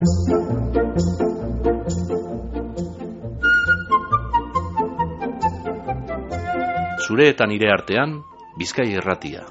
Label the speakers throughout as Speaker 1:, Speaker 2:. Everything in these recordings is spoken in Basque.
Speaker 1: Zure eta nire artean, Bizkai Irratia.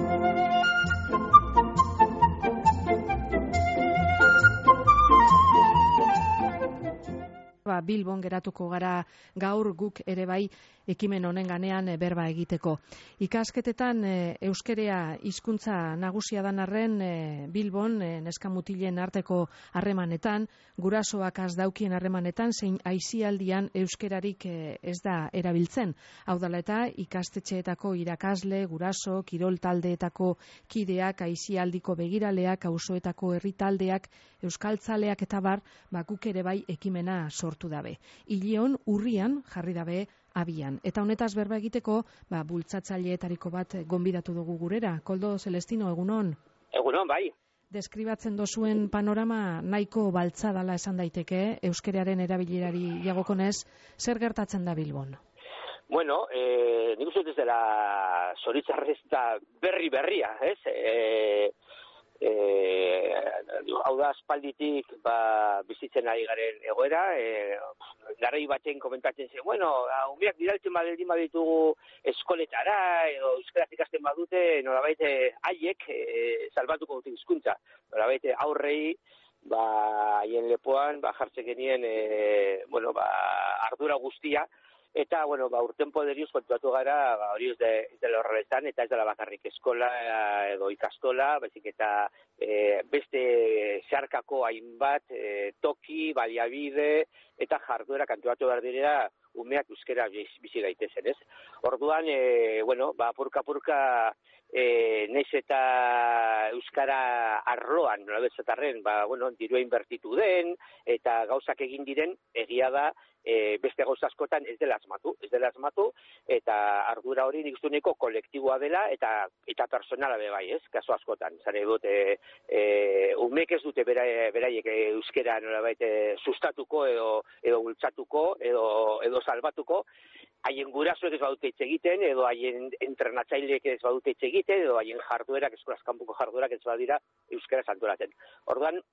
Speaker 2: Bilbon geratuko gara gaur guk ere bai ekimen honen ganean berba egiteko. Ikasketetan euskerea hizkuntza nagusia dan arren Bilbon neskamutilen arteko harremanetan, gurasoak az daukien harremanetan, zein aisialdian euskerarik ez da erabiltzen. Hau dela eta ikastetxeetako irakasle, guraso, kirol taldeetako kideak, aisialdiko begiraleak, auzoetako herritaldeak, euskaltzaleak eta bar, guk ere bai ekimena sortu dabe. Ileon urrian jarri dabe abian. Eta honetaz berba egiteko, bultzatzaileetariko bat gonbidatu dugu gurera. Koldo Celestino, egunon?
Speaker 3: Egunon, bai.
Speaker 2: Deskribatzen dozuen panorama nahiko baltza dala esan daiteke, euskeraren erabilerari jagokonez, zer gertatzen da Bilbon?
Speaker 3: Bueno, nik uste ez dela zoritzarrez da berria, ez? Hau da aspalditik bizitzen ari garen egoera, garai baten komentatzen zen, umeak bidaltzen baditugu eskoletara, edo euskaraz ikasten badute, nolabait haiek salbatuko dute hizkuntza. Nolabait aurrei, haien lepoan, jartzen genien, ardura guztia, eta, urten poderioz kontuatu gara, hori ez dela horreletan, eta ez dela bakarrik eskola edo ikastola, baizik eta beste zeharkako hainbat, toki, baliabide, eta jarduera kantuatu behar direla, umeak euskera bizi daitezen, ez? Orduan, purka, naiz eta euskara arloan, nola betzatarren, dirua inbertitu den, eta gauzak egin diren, egia da, beste gauza askotan ez dela asmatu, eta ardura hori nik uste nahiko kolektiboa dela, eta personala be bai, ez? Kaso askotan, zare dut, umek ez dute beraiek euskera nolabait sustatuko, edo bultzatuko, edo salbatuko, haien gurasoek ez badute hitz egiten, edo haien entrenatzaileek ez badute hitz egiten, edo haien jarduerak, eskolaz kanpoko jarduerak ez badira euskara antolatzen. Orduan,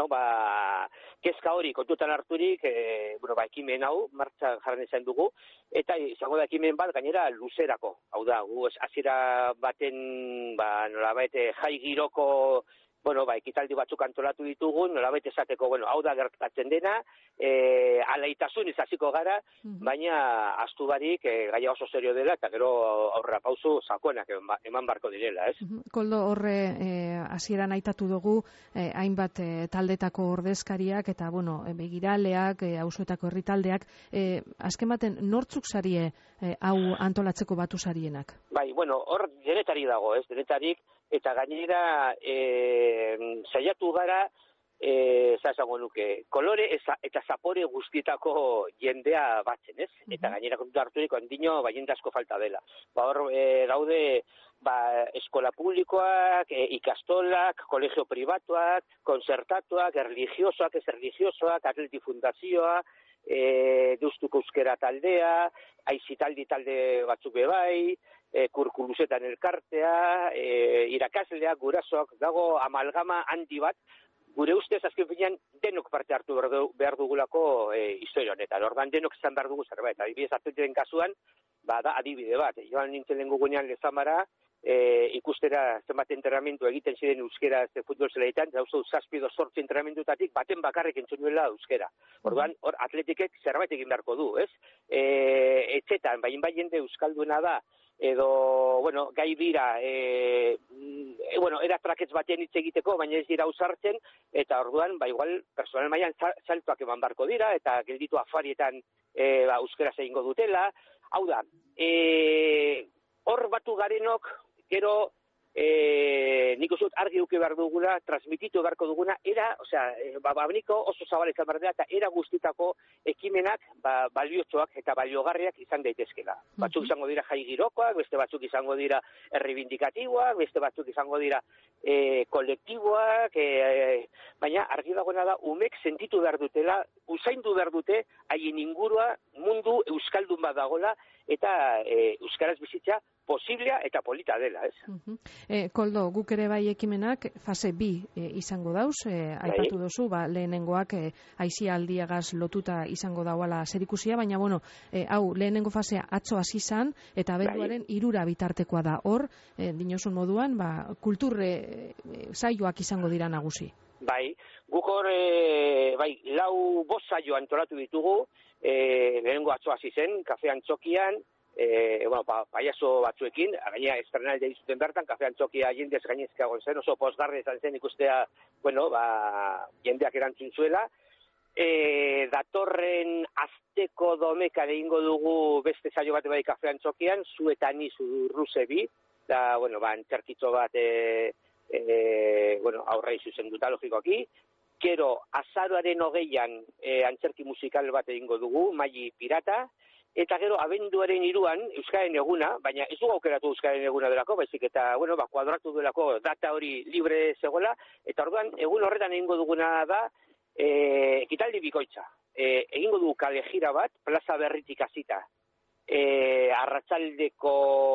Speaker 3: kezka hori kontutan harturik, ekimen hau, martxan jarren izan dugu, eta izango da ekimen bat gainera luzerako. Hau da, gu hasiera baten, nolabait jai giroko, ekitaldi batzuk antolatu ditugu, nolabait esateko, hau da gertatzen dena, alaitasun izaziko gara, baina astu barik gaia oso serio dela, eta gero aurrera pausu sakoenak eman barko direla, ez?
Speaker 2: Koldo, horre hasieran aitatu dugu, hainbat taldetako ordezkariak, eta, begiraleak, auzoetako herritaldeak, azken baten, nortzuk sarie hau antolatzeko batu sarienak?
Speaker 3: Hor denetari dago, ez? Denetarik, eta gainera saiatu gara, esango nuke, kolore eta zapore guztietako jendea batzen, ez? Eta gainera kontuta harturik, ondino, jende asko falta dela. Hor daude, eskola publikoak, ikastolak, kolegio pribatuak, konzertatuak, erlijiosoak, ez erlijiosoak, atleti fundazioa, deustuko euskera taldea, aizitaldi talde batzuk bebai, kurkulusetan elkartea, irakasleak, gurasoak, dago amalgama handi bat, gure ustez azken finean denok parte hartu behar dugulako historia honetan. Ordan denok izan behar dugu zerbait. Adibidez hartzen kasuan, da adibide bat. Joan nintzen lehen gugunean Lezamara, ikustera zenbat entrenamendu egiten ziren euskera futbol zelaetan, dauzau 7-8 entrenamendutatik baten bakarrik entzunuela euskera. Orduan, hor atletikek zerbait egin beharko du, ez? Etxetan, bai jende euskalduena da, edo, gai dira, era traketz batean hitz egiteko, baina ez dira ausartzen, eta orduan, igual, personal mailan saltuak eman barko dira, eta gelditu afarietan euskera egingo dutela. Hau da, hor batu garenok, gero, nik uste argi duke behar duguna, transmititu beharko duguna, beniko oso zabalezan behar dela, eta era guztitako ekimenak baliotxoak eta baliogarriak izan daitezkela. Batzuk izango dira jai girokoak, beste batzuk izango dira errebindikatiboak, beste batzuk izango dira kolektiboak, baina argi dagoena da, umek sentitu behar dutela, usaindu behar dute, haien ingurua mundu euskaldun bat dagola, eta euskaraz bizitza posiblea eta polita dela, ez?
Speaker 2: Koldo, guk ere bai ekimenak fase 2 izango dauz, aipatu duzu, lehenengoak aisialdiagaz lotuta izango dauala zerikusia, baina bueno, hau lehenengo fasea atzo hasi izan eta abenduaren 3 bitartekoa da. Hor, dinosun moduan, kultur saioak izango dira nagusi.
Speaker 3: Bai, guk hor, 4 saio antolatu ditugu, lehenengo atzo hasi zen, Kafe Antzokian, paiazo batzuekin, gainera estrenaldia izuten bertan, Kafe Antzokia jendez gainezka egon zen, oso posgarri izan zen ikustea, jendeak erantzun zuela. Datorren asteko domekan egingo dugu beste saio bat bai Kafe Antzokian, zu eta ni zurruze bi, da, antzerkitxo bat, aurrei zuzenduta logikoki. Gero, azaroaren 20an antzerki musikal bat egingo dugu, Maili Pirata, eta gero, abenduaren 3an, Euskararen eguna, baina ez dugu aukeratu Euskararen eguna delako, baizik eta, kuadratu delako data hori libre zegoela, eta orduan, egun horretan egingo duguna da, ekitaldi bikoitza. Egingo dugu kale jira bat, plaza berritik hasita, arratsaldeko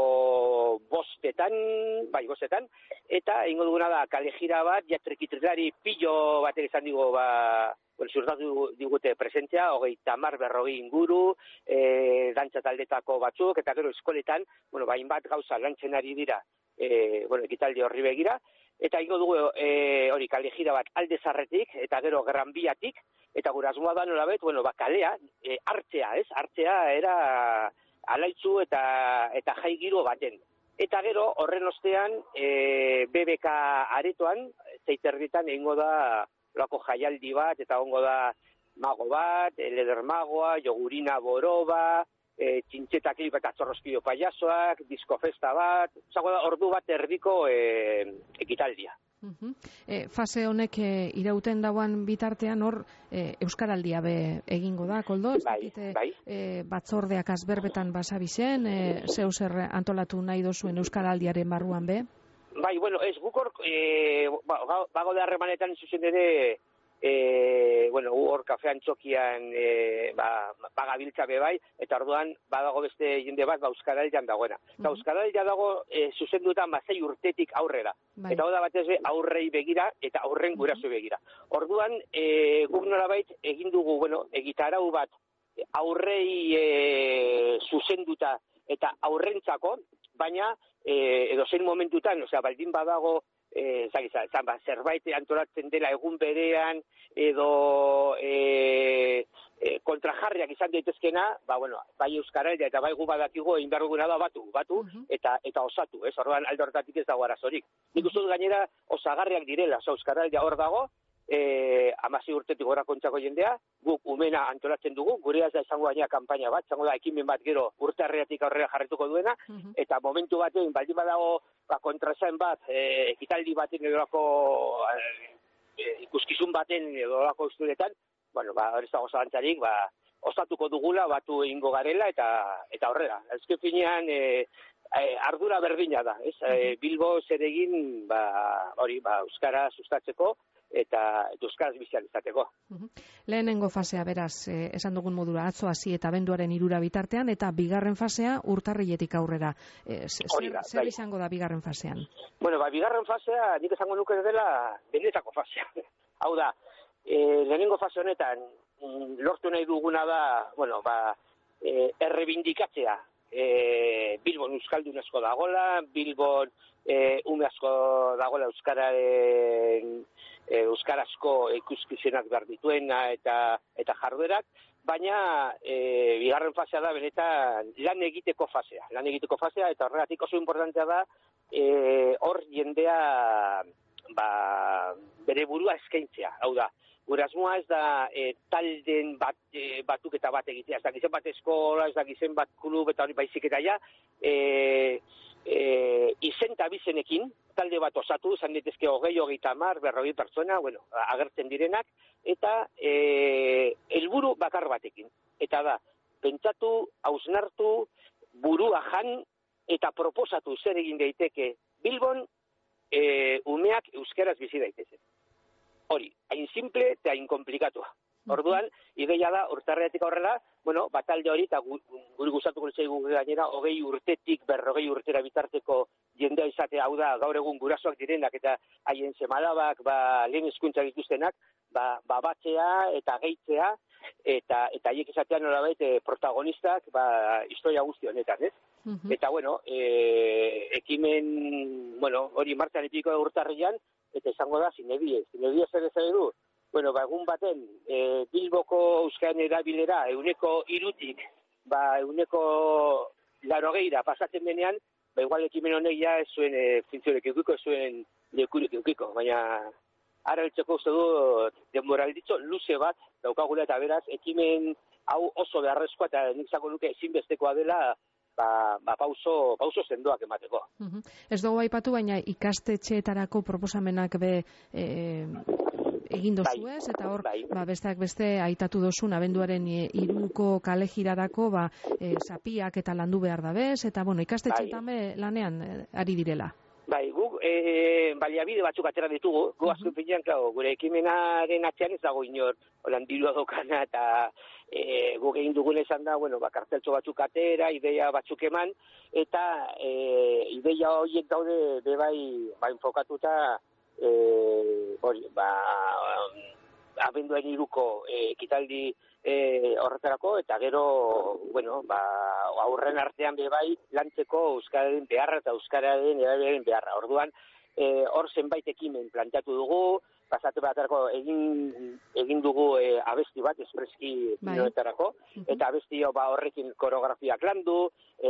Speaker 3: 5etan, eta egingo duguna da kale jira bat, trikitrilari pilo batek izan digo, ziurtatu digute presentzia, 30-40 inguru, dantza taldetako batzuk, eta gero eskoletan, hainbat gauza lantzen ari dira, ekitaldi horri begira, eta egingo dugu hori kale jira bat Alde Zarretik, eta gero Gran Biatik, eta gure asmoa da nolabait, kalea, hartzea, ez? Hartzea era alaitzu eta jai giro baten. Eta gero, horren ostean, BBK aretoan, zeiterritan egingo da lako jaialdi bat, eta ongo da mago bat, leder magoa, jogurina boroba, txintxeta klip eta txorroskio paiazoak, disko festa bat, zago da ordu bat erdiko ekitaldia.
Speaker 2: Fase honek irauten dauan bitartean hor Euskaraldia egingo da, Koldo?
Speaker 3: Bai.
Speaker 2: Batzordeak azberbetan basabizen, zeu zer antolatu nahi dozuen Euskaraldiaren barruan be?
Speaker 3: Bai, ez guk hor, bago de harremanetan zuzen ere, hor Kafe Antzokian bagabiltza bai, eta orduan badago beste jende bat Euskaraldian dagoena. Euskaraldia dago zuzenduta 6 urtetik aurrera. Eta hau da batez aurrei begira eta aurren guraso begira. Orduan, guk nolabait egin dugu, egitarau bat aurrei zuzenduta eta aurrentzako, baina edozein momentutan, baldin badago zerbait antolatzen dela egun berean edo kontrajarriak izan daitezkena, bai Euskaraldia eta bai gu badakigu egin behar duguna da batu eta osatu, ez? Orduan alde horretatik ez dago arazorik. Nik uste dut gainera osagarriak direla, Euskaraldia hor dago, 16 urtetik gora kontzako jendea, guk umena antolatzen dugu, gure ez da izango gaina kanpaina bat, izango da ekimen bat gero urte harriatik aurrera jarrituko duena, eta momentu batean baldin badago kontrazain bat, ekitaldi baten edolako ikuskizun baten edolako usturetan, hori ez dago zalantzarik, osatuko dugula, batu egingo garela eta horrela. Ezken finean ardura berdina da, ez? Bilbo zer egin Euskara sustatzeko, eta euskaraz bizian izateko.
Speaker 2: Lehenengo fasea beraz, esan dugun modura atzo hasi eta abenduaren 3 bitartean, eta bigarren fasea urtarriletik aurrera. Zer izango da bigarren fasean?
Speaker 3: Bigarren fasea nik esango nuke dela benetako fasea. Hau da, lehenengo fase honetan lortu nahi duguna da, errebindikatzea Bilbon euskaldun asko dagola, Bilbon ume asko dagola euskarazko ikuskizunak behar dituena eta jarduerak, baina bigarren fasea da benetan lan egiteko fasea, eta horregatik oso importantea da hor jendea bere burua eskaintzea, hau da. Gure asmoa ez da talden batuketa bat egitea, ez da gizen bat eskola, ez da gizen bat klub eta hori baizik eta ja, izen eta bizenekin, talde bat osatu, izan daitezke 20, 30, 40 pertsona, agertzen direnak, eta helburu bakar batekin. Eta da, pentsatu, hausnartu, burua jan, eta proposatu zer egin daiteke Bilbon umeak euskaraz bizi daitezen. Hori, hain simple eta hain komplikatua. Orduan, ideia da, urtarriatik aurrera, bueno, batalde hori, eta guri gustatuko litzaigu gainera, 20 urtetik 40 urtera bitarteko jendea izatea, hau da, gaur egun gurasoak direnak, eta haien semalabak, lehen hezkuntza dituztenak, batzea eta gehitzea, eta haiek izatean nolabait protagonistak, historia guzti honetan, ez? Eta, bueno, ekimen, bueno, hori martxan ipiko urtarrian, eta izango da, zinebie zer ezagir du? Bueno, egun baten, Bilboko euskaren erabilera, 3%, 80% pasatzen denean, igual ekimen honek ja ez zuen funtzionek edukiko, ez zuen lekurik edukiko, baina ara eltzeko uste du denboralditxo luze bat daukagula, eta beraz, ekimen hau oso beharrezkoa, eta nik zako nuke ezinbestekoa dela, pauso sendoak emateko.
Speaker 2: Ez dugu aipatu, baina ikastetxeetarako proposamenak egin dozu ez, eta hor, besteak beste aitatu dozun, abenduaren 3ko kale jirarako, zapiak eta landu behar da bez, eta, bueno, ikastetxeetan lanean ari direla.
Speaker 3: Bai, guk baliabide batzuk atera ditugu, gu azken finean, gure ekimenaren atzean ez dago inor, holan dirua dokana, eta guk egin dugun esan da, bueno, karteltxo batzuk atera, ideia batzuk eman, eta ideia horiek daude bebai enfokatuta, abenduaren 3ko ekitaldi horretarako, eta gero, bueno, aurren artean bebai lantzeko euskararen beharra eta euskararen erabileren beharra. Orduan, hor zenbait ekimen planteatu dugu, pasate batarako egin dugu abesti bat, espreski minuetarako, eta abesti horrekin koreografiak landu,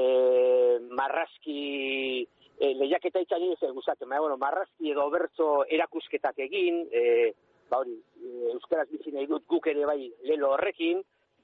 Speaker 3: marrazki lehiaketa itxani ez gustatzen, marrazki edo bertso erakusketak egin, euskaraz bizi nahi dut guk ere bai lelo horrekin,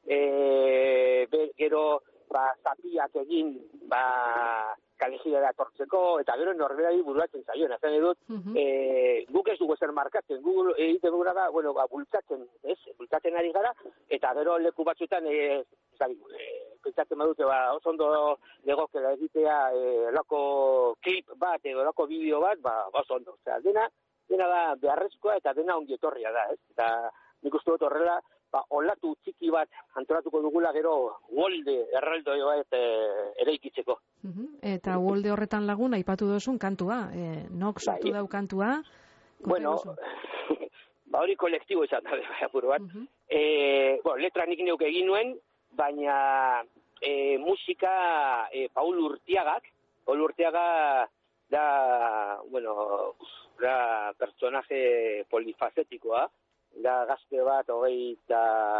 Speaker 3: gero zapiak egin kalejidera etortzeko, eta gero norberari bururatzen zaion, esan edut, guk ez dugu ezer markatzen, guk egiten duguna da, bultzatzen ari gara, eta gero leku batzuetan, pentsatzen badute, oso ondo legokela egitea lako klip bat, edo lako bideo bat, oso ondo, dena da beharrezkoa eta dena ongi etorria da, ez? Eta nik uste dut horrela, olatu txiki bat antolatuko dugula gero Wolde erraldo bat eraikitzeko.
Speaker 2: Eta Wolde horretan lagun aipatu duzun kantua, nok sortu dau kantua?
Speaker 3: Bueno, hori kolektibo izan da, apur bat. Letra nik neuk egin nuen, baina musika Paul Urtiaga da, da personaje polifacéticoa, da gazte bat, 23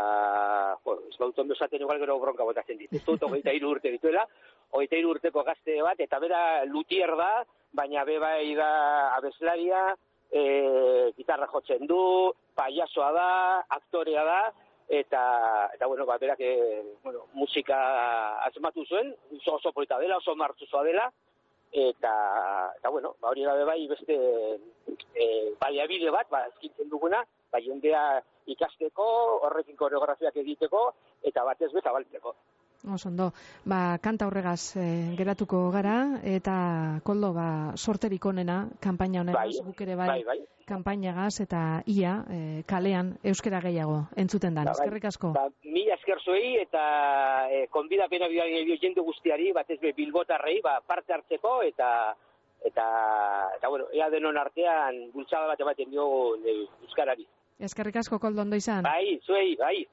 Speaker 3: igual gero bronka botatzen dit. Ez dut 23 urte dituela, 23 urteko gazte bat, eta bera lutier da, baina bebai da abeslaria, gitarra jotzen du, payasoa da, aktorea da, eta berak musika asmatu zuen, oso polita dela, oso martzuzoa dela, eta hori gabe bai beste baliabide bat, eskintzen duguna, jendea ikasteko, horrekin koreografiak egiteko, eta batez zabaltzeko.
Speaker 2: Osondo, kanta horregaz geratuko gara, eta Koldo, sorterik onena, kanpaina honegaz, guk ere bai, kanpainagaz, eta ia, kalean, euskara gehiago, entzuten dan. Eskerrik asko.
Speaker 3: Mila esker zuei, eta konbidapena jende guztiari, batez bilbotarrei, parte hartzeko, eta ea denon artean bultzada bat ematen diogu euskarari.
Speaker 2: Eskerrik asko, Koldo, ondo izan.
Speaker 3: Bai, zuei, bai.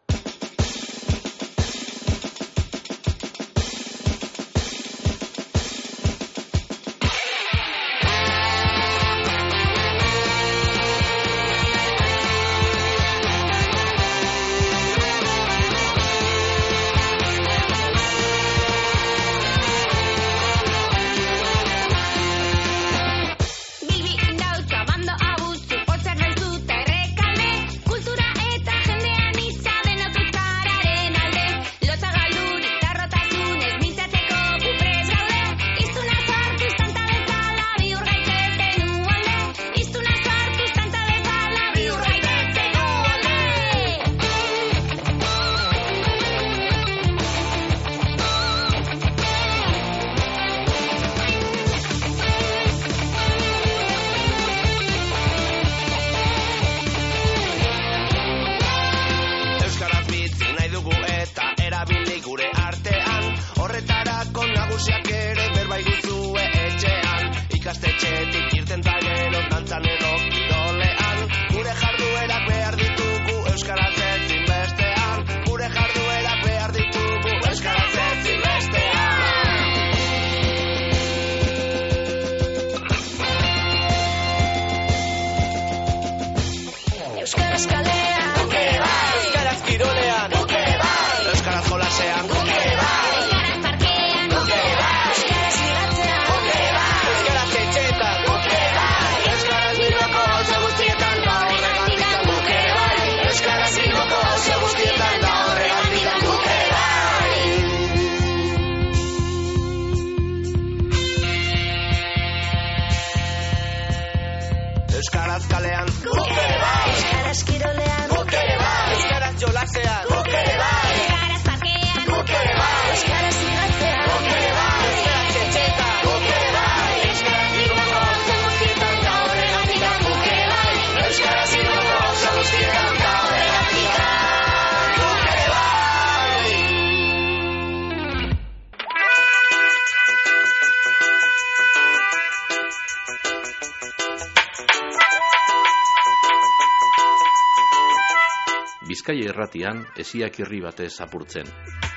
Speaker 4: Kultura eta jendean izan
Speaker 1: Bizkaia Irratian hesiak irri batez apurtzen.